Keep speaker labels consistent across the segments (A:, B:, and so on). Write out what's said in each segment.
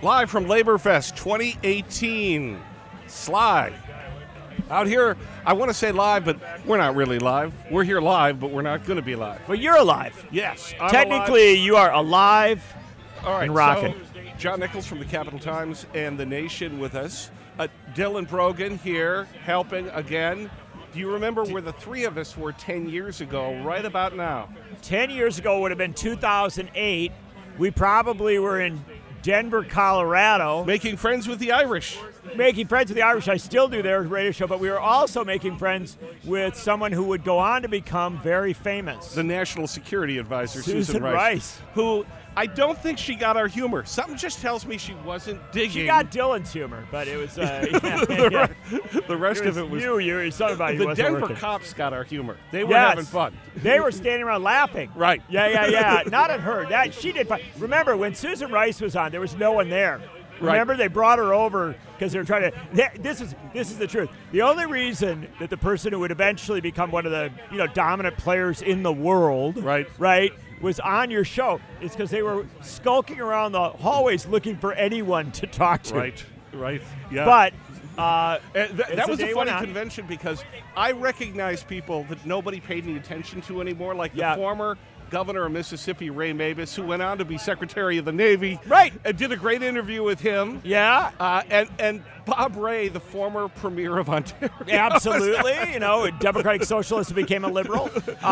A: Live from Labor Fest 2018. Sly. Out here, I want to say live, but we're not really live. We're here live, but we're not going to be live.
B: But you're alive.
A: Yes. I'm
B: Technically,
A: alive.
B: you are alive
A: All right,
B: and rocking.
A: So John Nichols from the Capital Times and The Nation with us. Dylan Brogan here, helping again. Do you remember where the three of us were 10 years ago, right about now?
B: 10 years ago would have been 2008. We probably were in Denver, Colorado.
A: Making friends with the Irish.
B: Making friends with the Irish. I still do their radio show, but we were also making friends with someone who would go on to become very famous.
A: The National Security Advisor,
B: Susan Rice.
A: Who I don't think she got our humor. Something just tells me she wasn't digging.
B: She got Dylan's humor, but it was
A: the rest of it was
B: you. Something about you
A: the
B: wasn't
A: Denver
B: working.
A: cops got our humor. They were having fun.
B: They were standing around laughing.
A: Right.
B: Yeah. Not at her. She did fun. Remember, when Susan Rice was on, there was no one there. Remember,
A: Right.
B: they brought her over because they were trying to. This is the truth. The only reason that the person who would eventually become one of the dominant players in the world,
A: Right.
B: was on your show is because they were skulking around the hallways looking for anyone to talk to.
A: Right. Yeah.
B: But
A: that was
B: the
A: a
B: day
A: funny
B: went on.
A: convention because I recognize people that nobody paid any attention to anymore, like
B: Yeah.
A: the former governor of Mississippi, Ray Mabus, who went on to be Secretary of the Navy.
B: Right.
A: And did a great interview with him.
B: Yeah.
A: And Bob Ray, the former premier of Ontario.
B: Absolutely. Democratic socialist who became a liberal.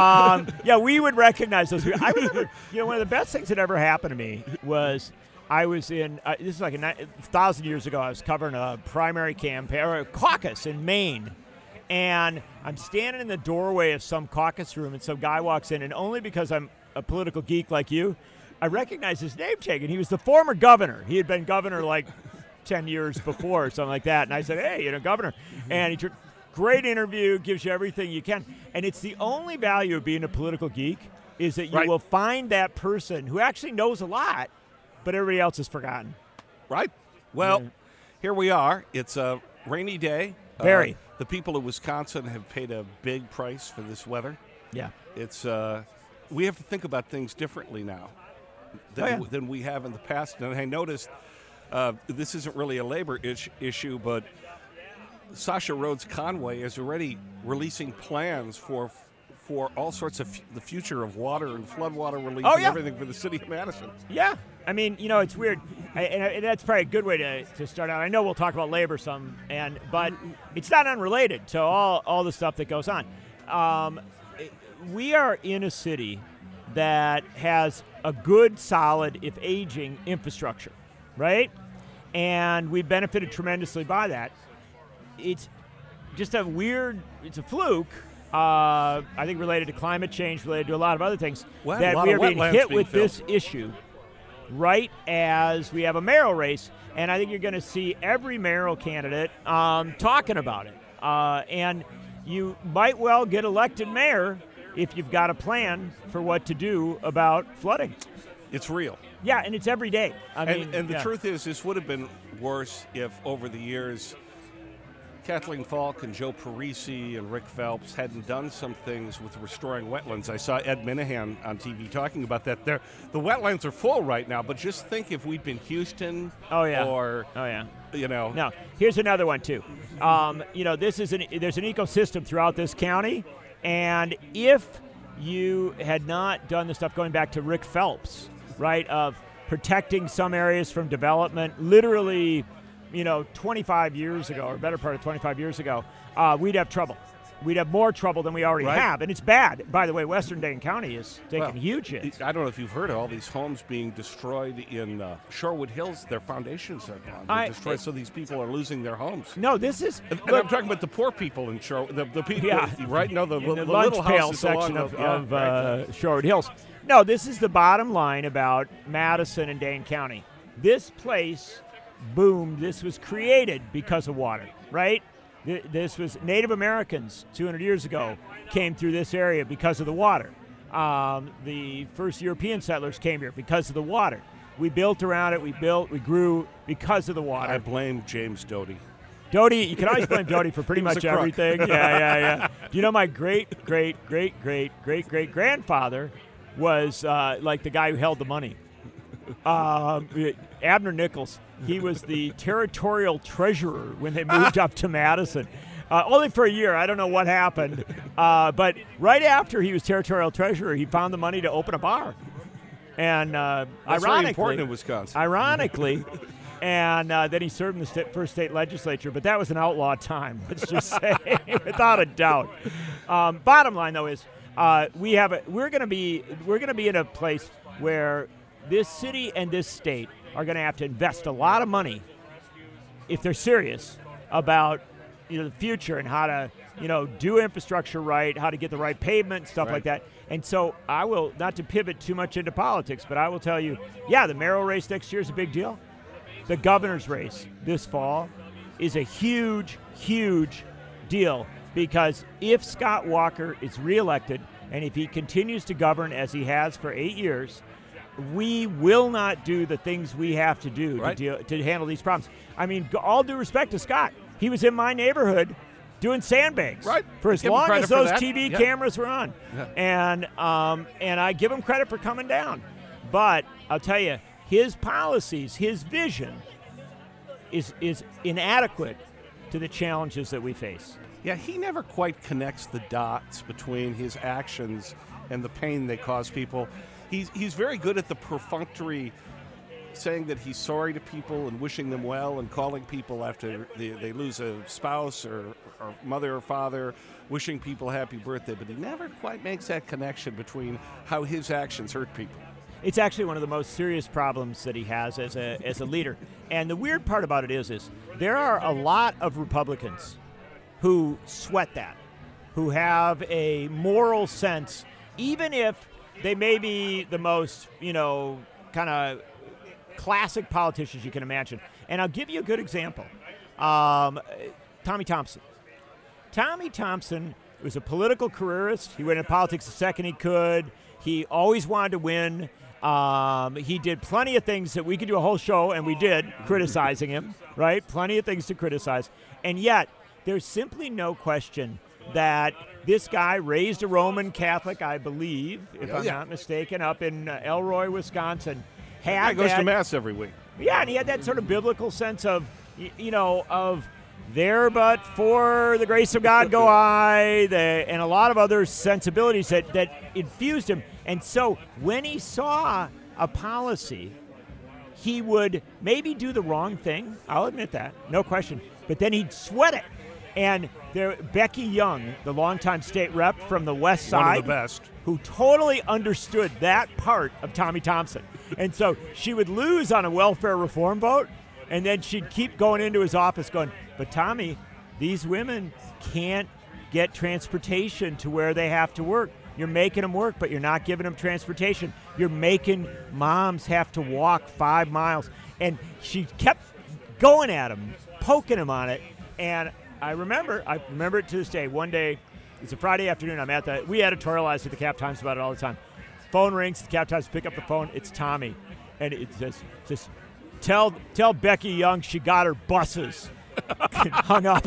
B: We would recognize those people. I remember, one of the best things that ever happened to me was I was in, this is like 1,000 years ago, I was covering a primary campaign, or a caucus in Maine. And I'm standing in the doorway of some caucus room, and some guy walks in, and only because I'm a political geek like you, I recognize his name tag, and he was the former governor. He had been governor like 10 years before or something like that. And I said, hey, governor. And he great interview, gives you everything you can. And it's the only value of being a political geek is that you will find that person who actually knows a lot, but everybody else has forgotten.
A: Right. Well, here we are. It's a rainy day.
B: Very.
A: The people of Wisconsin have paid a big price for this weather.
B: Yeah.
A: It's we have to think about things differently now than we have in the past. And I noticed this isn't really a labor issue, but Sasha Rhodes Conway is already releasing plans for all sorts of the future of water and floodwater relief and everything for the city of Madison.
B: Yeah. I mean, it's weird. And that's probably a good way to start out. I know we'll talk about labor some, but it's not unrelated to all the stuff that goes on. We are in a city that has a good, solid, if aging, infrastructure, right? And we benefited tremendously by that. It's just it's a fluke, I think related to climate change, related to a lot of other things, that we are being hit with this issue right as we have a mayoral race. And I think you're going to see every mayoral candidate talking about it. And you might well get elected mayor if you've got a plan for what to do about flooding.
A: It's real.
B: Yeah, and it's every day.
A: And the truth is, this would have been worse if over the years Kathleen Falk and Joe Parisi and Rick Phelps hadn't done some things with restoring wetlands. I saw Ed Minahan on TV talking about that. The wetlands are full right now, but just think if we'd been Houston or
B: Now, here's another one too. There's an ecosystem throughout this county, and if you had not done the stuff going back to Rick Phelps, right, of protecting some areas from development, literally 25 years ago, or better part of 25 years ago, we'd have trouble. We'd have more trouble than we already have, and it's bad. By the way, Western Dane County is taking huge hits.
A: I don't know if you've heard of all these homes being destroyed in Shorewood Hills. Their foundations are gone. They're destroyed, so these people are losing their homes.
B: No, this is...
A: And I'm talking about the poor people in Shorewood, the people, right? No, the
B: lunch
A: little
B: pail
A: houses
B: section
A: along
B: of
A: right.
B: Shorewood Hills. No, this is the bottom line about Madison and Dane County. This place boomed. This was created because of water, right? This was Native Americans 200 years ago came through this area because of the water. The first European settlers came here because of the water. We built around it. We grew because of the water.
A: I blame James Doty.
B: Doty, you can always blame Doty for pretty much everything. Yeah. Do you know my great-great-great-great-great-great-grandfather was like the guy who held the money. Abner Nichols, he was the territorial treasurer when they moved up to Madison. Only for a year. I don't know what happened. But right after he was territorial treasurer, he found the money to open a bar. And
A: That's
B: ironically,
A: very important in Wisconsin.
B: Ironically, and then he served in the first state legislature. But that was an outlaw time, let's just say, without a doubt. Bottom line, though, is we're going to be in a place where this city and this state are going to have to invest a lot of money if they're serious about the future and how to do infrastructure right, how to get the right pavement, stuff like that. And so I will, not to pivot too much into politics, but I will tell you, the mayoral race next year is a big deal. The governor's race this fall is a huge, huge deal, because if Scott Walker is reelected and if he continues to govern as he has for 8 years, we will not do the things we have to do to handle these problems. I mean, all due respect to Scott, he was in my neighborhood doing sandbags for as long as those TV cameras were on. And I give him credit for coming down. But I'll tell you, his policies, his vision is inadequate to the challenges that we face.
A: Yeah, he never quite connects the dots between his actions and the pain they cause people. He's very good at the perfunctory saying that he's sorry to people and wishing them well and calling people after they lose a spouse or mother or father, wishing people happy birthday, but he never quite makes that connection between how his actions hurt people.
B: It's actually one of the most serious problems that he has as a leader. And the weird part about it is there are a lot of Republicans who sweat that, who have a moral sense, even if they may be the most, kind of classic politicians you can imagine. And I'll give you a good example. Tommy Thompson. Tommy Thompson was a political careerist. He went into politics the second he could. He always wanted to win. He did plenty of things that we could do a whole show, and we did, criticizing him, right? Plenty of things to criticize. And yet, there's simply no question that this guy raised a Roman Catholic, I believe, if I'm not mistaken, up in Elroy, Wisconsin.
A: He goes to Mass every week.
B: Yeah, and he had that sort of biblical sense of, of there but for the grace of God go I, and a lot of other sensibilities that infused him. And so when he saw a policy, he would maybe do the wrong thing. I'll admit that, no question. But then he'd sweat it. And Becky Young, the longtime state rep from the West Side,
A: one of the best,
B: who totally understood that part of Tommy Thompson. And so she would lose on a welfare reform vote, and then she'd keep going into his office going, but Tommy, these women can't get transportation to where they have to work. You're making them work, but you're not giving them transportation. You're making moms have to walk 5 miles. And she kept going at him, poking him on it, and I remember it to this day. One day, it's a Friday afternoon. We editorialize at the Cap Times about it all the time. Phone rings. The Cap Times pick up the phone. It's Tommy, and it says, tell Becky Young she got her buses. Hung up.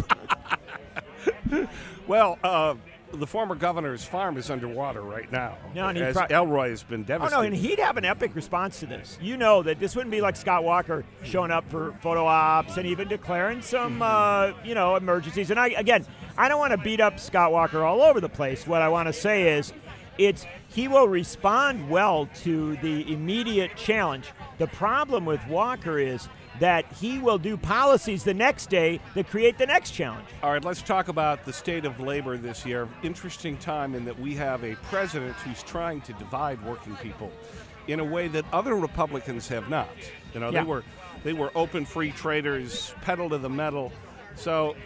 A: Well, the former governor's farm is underwater right now.
B: No, and
A: Elroy has been devastated.
B: Oh, no, and he'd have an epic response to this. That this wouldn't be like Scott Walker showing up for photo ops and even declaring some, emergencies. And I don't want to beat up Scott Walker all over the place. What I want to say is he will respond well to the immediate challenge. The problem with Walker is that he will do policies the next day that create the next challenge.
A: All right, let's talk about the state of labor this year. Interesting time in that we have a president who's trying to divide working people in a way that other Republicans have not. They were open free traders, pedal to the metal. So,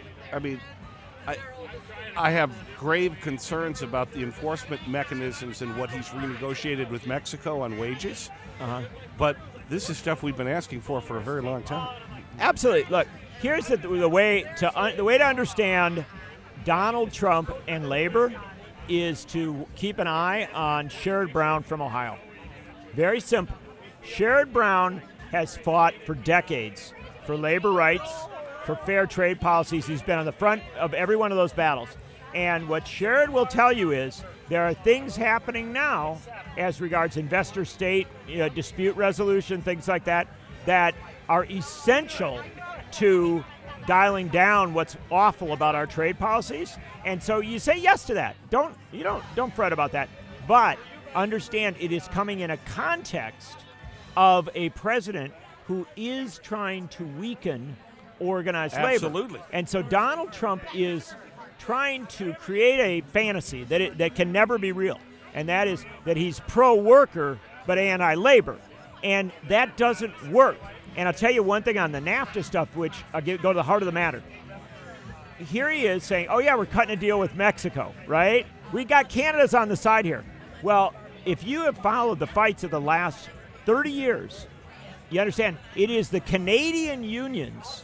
A: I have grave concerns about the enforcement mechanisms and what he's renegotiated with Mexico on wages. But this is stuff we've been asking for a very long time.
B: Absolutely. Look, here's the way to understand Donald Trump and labor is to keep an eye on Sherrod Brown from Ohio. Very simple. Sherrod Brown has fought for decades for labor rights, for fair trade policies. He's been on the front of every one of those battles. And what Sherrod will tell you is there are things happening now as regards investor-state dispute resolution, things like that, that are essential to dialing down what's awful about our trade policies. And so you say yes to that. Don't fret about that. But understand it is coming in a context of a president who is trying to weaken organized labor.
A: Absolutely.
B: And so Donald Trump is trying to create a fantasy that can never be real, and that is that he's pro-worker but anti-labor. And that doesn't work. And I'll tell you one thing on the NAFTA stuff, which I'll go to the heart of the matter. Here he is saying, oh yeah, we're cutting a deal with Mexico, right? We got Canada's on the side here. Well, if you have followed the fights of the last 30 years, you understand it is the Canadian unions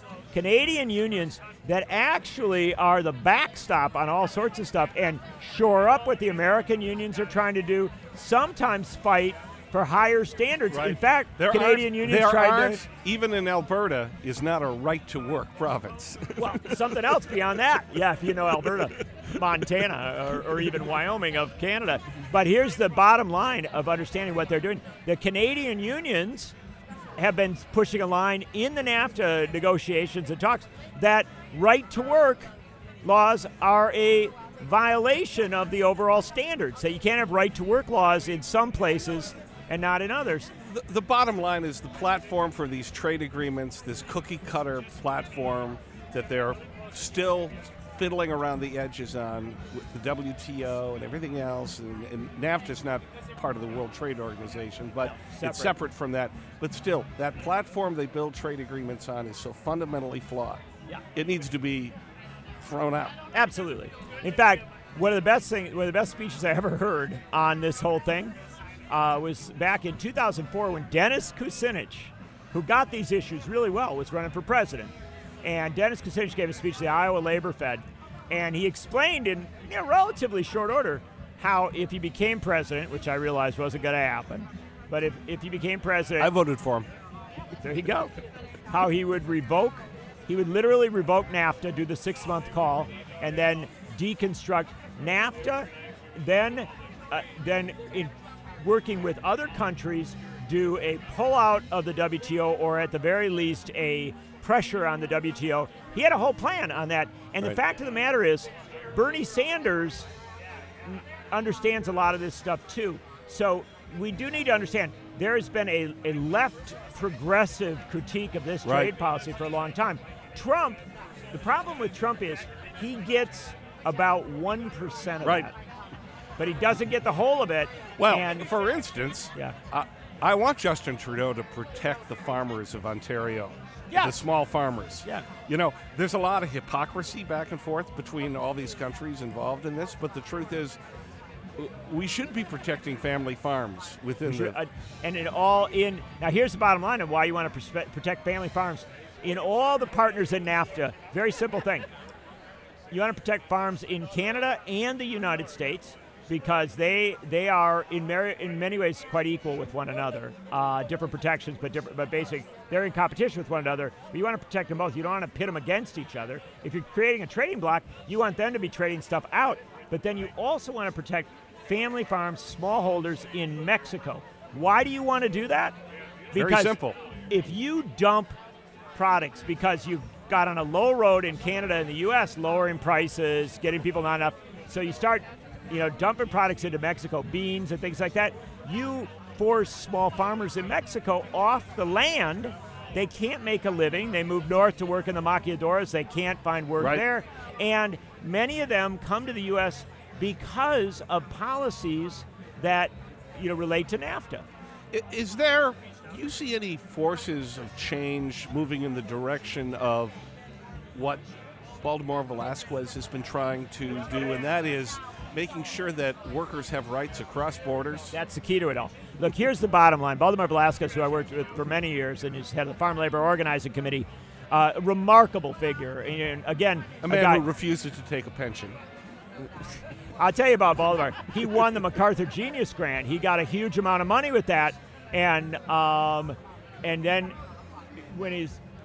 B: that actually are the backstop on all sorts of stuff and shore up what the American unions are trying to do, sometimes fight for higher standards.
A: Right.
B: In fact, Canadian unions tried to...
A: Even in Alberta is not a right-to-work province.
B: Well, something else beyond that. Yeah, if you know Alberta, Montana, or even Wyoming of Canada. But here's the bottom line of understanding what they're doing. The Canadian unions have been pushing a line in the NAFTA negotiations and talks that right-to-work laws are a violation of the overall standards. So you can't have right-to-work laws in some places and not in others.
A: The bottom line is the platform for these trade agreements, this cookie-cutter platform that they're still fiddling around the edges on with the WTO and everything else, and NAFTA's not part of the World Trade Organization, but it's separate from that. But still, that platform they build trade agreements on is so fundamentally flawed.
B: Yeah.
A: It needs to be thrown out.
B: Absolutely. In fact, one of the best speeches I ever heard on this whole thing was back in 2004 when Dennis Kucinich, who got these issues really well, was running for president. And Dennis Kucinich gave a speech to the Iowa Labor Fed, and he explained in relatively short order how if he became president, which I realized wasn't going to happen, but if he became president...
A: I voted for him.
B: There you go. How he would literally revoke NAFTA, do the 6-month call, and then deconstruct NAFTA, then in working with other countries, do a pullout of the WTO, or at the very least a pressure on the WTO. He had a whole plan on that. And
A: right.
B: The fact of the matter is, Bernie Sanders understands a lot of this stuff too. So we do need to understand there has been a left progressive critique of this trade policy for a long time. Trump, the problem with Trump is he gets about 1% of that. But he doesn't get the whole of it.
A: Well, for instance,
B: yeah.
A: I want Justin Trudeau to protect the farmers of Ontario, the small farmers.
B: Yeah.
A: You know, there's a lot of hypocrisy back and forth between all these countries involved in this, but the truth is we should be protecting family farms within
B: Now, here's the bottom line of why you want to protect family farms. In all the partners in NAFTA, very simple thing. You want to protect farms in Canada and the United States, because they are in many ways quite equal with one another. Different protections, but basic. They're in competition with one another. But you want to protect them both. You don't want to pit them against each other. If you're creating a trading block, you want them to be trading stuff out. But then you also want to protect family farms, smallholders in Mexico. Why do you want to do that? Because
A: very simple.
B: If you dump products because you've got on a low road in Canada and the U.S., lowering prices, getting people not enough, so you start dumping products into Mexico, beans and things like that, you force small farmers in Mexico off the land. They can't make a living. They move north to work in the maquiladoras. They can't find work there. And many of them come to the U.S. because of policies that relate to NAFTA.
A: Is there, do you see any forces of change moving in the direction of what Baltimore Velasquez has been trying to do, and that is making sure that workers have rights across borders?
B: That's the key to it all. Look, here's the bottom line. Baltimore Velasquez, who I worked with for many years and is head of the Farm Labor Organizing Committee, a remarkable figure. And again,
A: a man who refuses to take a pension.
B: I'll tell you about Baltimore. He won the MacArthur Genius Grant. He got a huge amount of money with that, and then when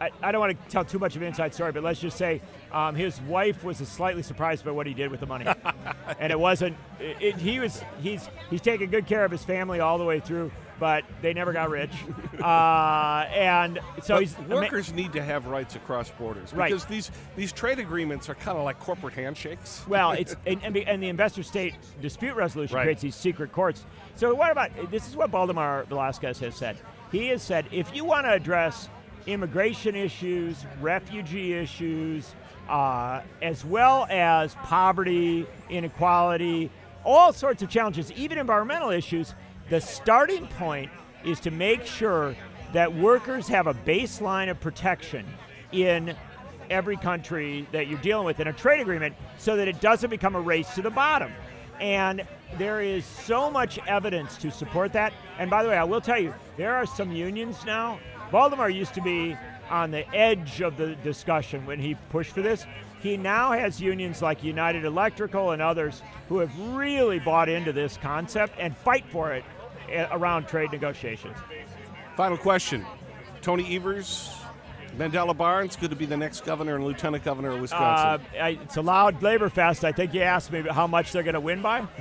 B: I don't want to tell too much of an inside story, but let's just say his wife was slightly surprised by what he did with the money, and it wasn't. He's taking good care of his family all the way through, but they never got rich, and so
A: workers need to have rights across borders,
B: right?
A: Because these trade agreements are kind of like corporate handshakes.
B: Well, it's and the investor-state dispute resolution creates these secret courts. So what about this? Is what Valdemar Velasquez has said. He has said if you want to address immigration issues, refugee issues, as well as poverty, inequality, all sorts of challenges, even environmental issues, the starting point is to make sure that workers have a baseline of protection in every country that you're dealing with in a trade agreement so that it doesn't become a race to the bottom. And there is so much evidence to support that. And by the way, I will tell you, there are some unions now. Valdemar used to be on the edge of the discussion when he pushed for this. He now has unions like United Electrical and others who have really bought into this concept and fight for it around trade negotiations.
A: Final question. Tony Evers, Mandela Barnes, going to be the next governor and lieutenant governor of Wisconsin?
B: It's a loud labor fest. I think you asked me how much they're going to win by.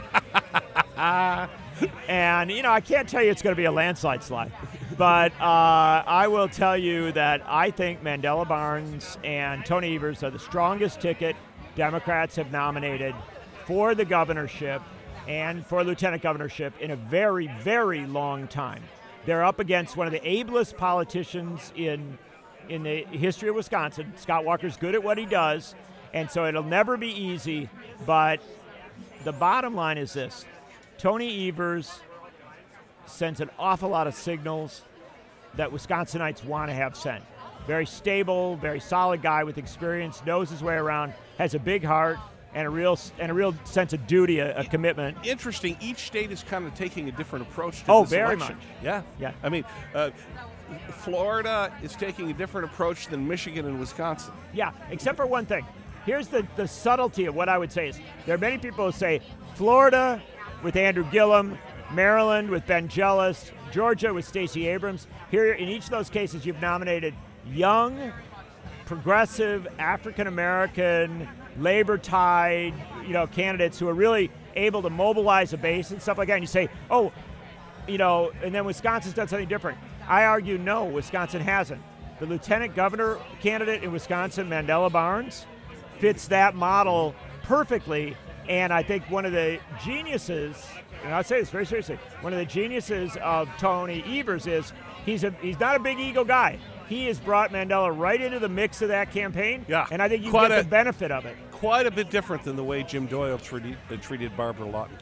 B: And, I can't tell you it's going to be a landslide slide. But I will tell you that I think Mandela Barnes and Tony Evers are the strongest ticket Democrats have nominated for the governorship and for lieutenant governorship in a very, very long time. They're up against one of the ablest politicians in the history of Wisconsin. Scott Walker's good at what he does, and so it'll never be easy. But the bottom line is this. Tony Evers sends an awful lot of signals that Wisconsinites want to have sent. Very stable, very solid guy with experience, knows his way around, has a big heart, and a real sense of duty, a commitment.
A: Interesting. Each state is kind of taking a different approach to this
B: very
A: election.
B: much.
A: Yeah. I mean, Florida is taking a different approach than Michigan and Wisconsin.
B: Yeah, except for one thing. Here's the subtlety of what I would say is there are many people who say Florida with Andrew Gillum, Maryland with Ben Jealous, Georgia with Stacey Abrams. Here, in each of those cases, you've nominated young, progressive, African-American, labor-tied, candidates who are really able to mobilize a base and stuff like that. And you say, and then Wisconsin's done something different. I argue, no, Wisconsin hasn't. The lieutenant governor candidate in Wisconsin, Mandela Barnes, fits that model perfectly. And I think one of the geniuses, and I'll say this very seriously, one of the geniuses of Tony Evers is he's not a big ego guy. He has brought Mandela right into the mix of that campaign, and I think you get the benefit of it.
A: Quite a bit different than the way Jim Doyle treated Barbara Lawton.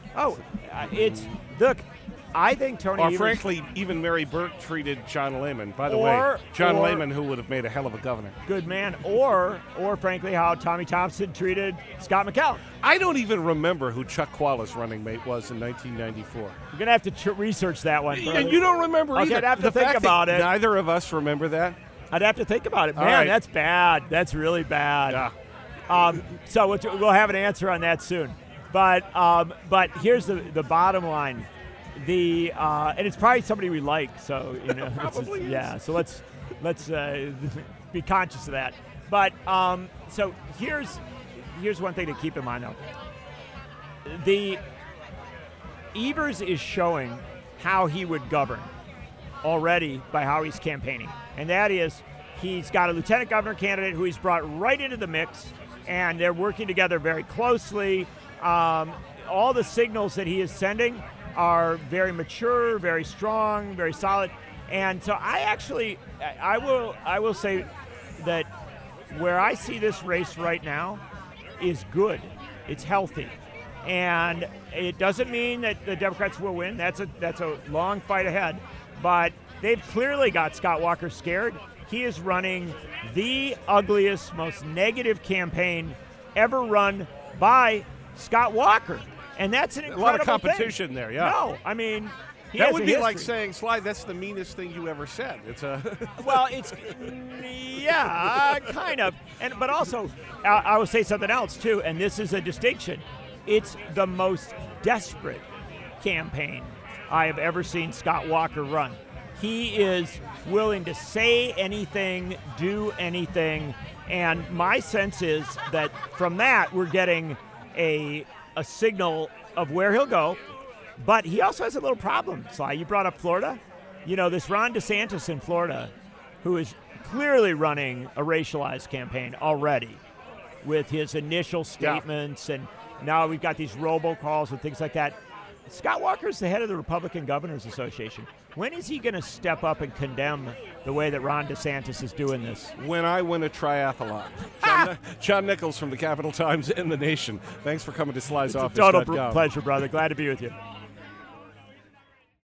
B: I think Tony Evers...
A: Or frankly, even Mary Burke treated John Lehman. By the way, John Lehman, who would have made a hell of a governor.
B: Good man. Or frankly, how Tommy Thompson treated Scott McCallum.
A: I don't even remember who Chuck Qualla's running mate was in 1994.
B: You're going to have to research that one.
A: And you don't remember either.
B: I'd have to think about it.
A: Neither of us remember that.
B: I'd have to think about it. Man, that's bad. That's really bad.
A: Yeah.
B: So we'll have an answer on that soon. But here's the bottom line. And it's probably somebody we like, so
A: probably
B: So let's be conscious of that. But so here's one thing to keep in mind though. The Evers is showing how he would govern already by how he's campaigning, and that is he's got a lieutenant governor candidate who he's brought right into the mix, and they're working together very closely. All the signals that he is sending are very mature, very strong, very solid. And so I will say that where I see this race right now is good. It's healthy. And it doesn't mean that the Democrats will win. That's a long fight ahead. But they've clearly got Scott Walker scared. He is running the ugliest, most negative campaign ever run by Scott Walker. And that's an incredible
A: a lot of competition
B: thing.
A: there, yeah.
B: No, I mean,
A: that would be like saying, Sly, that's the meanest thing you ever said.
B: Well, kind of. But also, I will say something else too, and this is a distinction. It's the most desperate campaign I have ever seen Scott Walker run. He is willing to say anything, do anything, and my sense is that from that we're getting a signal of where he'll go. But he also has a little problem, Sly. You brought up Florida. You know, this Ron DeSantis in Florida, who is clearly running a racialized campaign already with his initial statements, and now we've got these robocalls and things like that. Scott Walker's the head of the Republican Governors Association. When is he going to step up and condemn the way that Ron DeSantis is doing this?
A: When I win a triathlon. John Nichols from the Capital Times and The Nation. Thanks for coming to Sly's Office.
B: It's a total pleasure, brother. Glad to be with you.